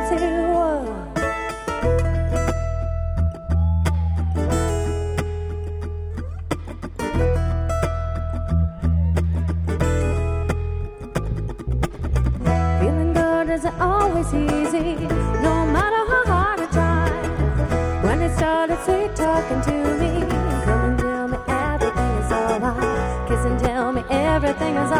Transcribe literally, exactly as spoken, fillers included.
Isn't always easy, no matter how hard I try. When it started sweet talking to me, come and tell me everything is alright. Kiss and tell me everything is alright.